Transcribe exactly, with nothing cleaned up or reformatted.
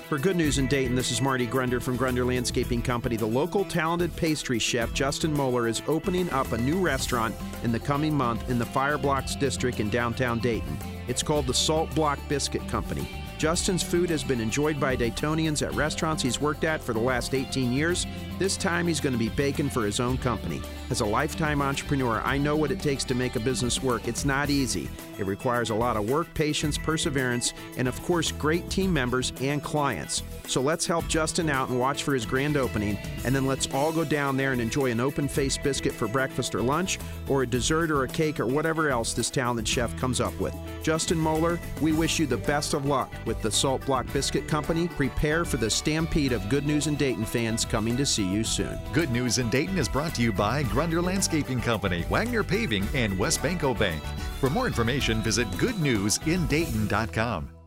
For Good News in Dayton, this is Marty Grunder from Grunder Landscaping Company. The local talented pastry chef, Justin Moeller, is opening up a new restaurant in the coming month in the Fire Blocks District in downtown Dayton. It's called the Salt Block Biscuit Company. Justin's food has been enjoyed by Daytonians at restaurants he's worked at for the last eighteen years. This time he's going to be baking for his own company. As a lifetime entrepreneur, I know what it takes to make a business work. It's not easy. It requires a lot of work, patience, perseverance, and of course, great team members and clients. So let's help Justin out and watch for his grand opening, and then let's all go down there and enjoy an open-faced biscuit for breakfast or lunch, or a dessert or a cake or whatever else this talented chef comes up with. Justin Moeller, we wish you the best of luck with the Salt Block Biscuit Company. Prepare for the stampede of Good News in Dayton fans coming to see you soon. Good News in Dayton is brought to you by Grunder Landscaping Company, Wagner Paving, and West Banco Bank. For more information, visit good news in dayton dot com.